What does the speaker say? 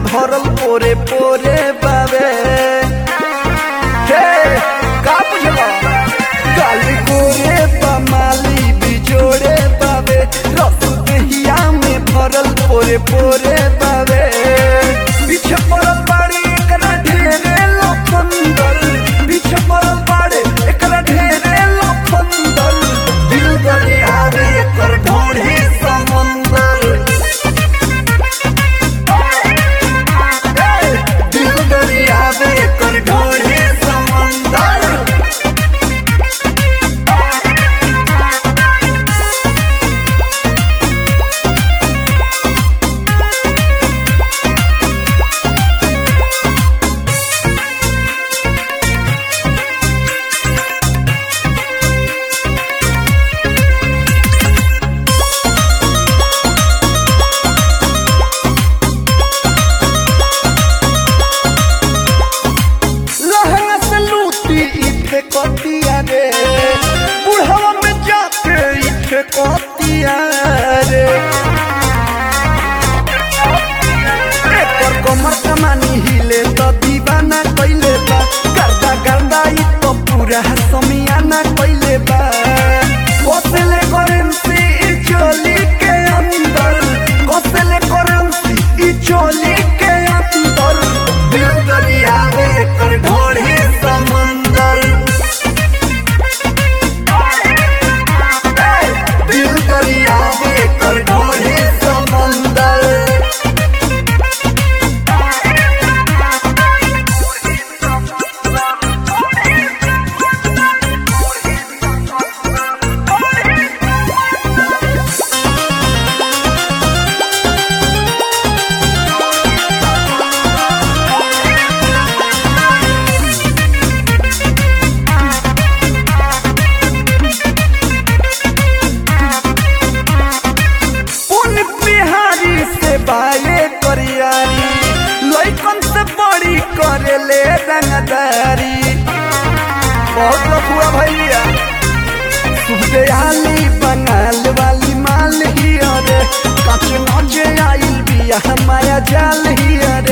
भरल पोरे पोरे बावे का बुझला गाली गोरे बमाली बिजोड़े बावे रस दहिया में भरल पोरे पोरे बावे पीछे पड़ल बाड़ी एकरा ढेरे लफंदल पीछे पड़ल बाड़े एकरा ढेरे लफंदल दिल दरियावे एकर ढोढ़ी समंदर दिल दरियावे एकर ढोढ़ी समंदर कतिया रे बुढ़ावा में जाके इथे कतिया रे एकर कमर कमानी हिले तो दीवाना कइले बा गर्दा गर्दा ई तो पूरा समियाना कइले बा कोसले करेंसी ई चोली के अंदर कोसले करेंसी ई चोली के अंदर दिल दरिया में एकर ढोढ़ी समंदर बाले करियारी लइकन से बड़ी करेले रंगदारी बहुत लफुआ भैया सुबदयाली बंगाल वाली माल ही अरे काचे नौचे आइल बिया माया जाल ही अरे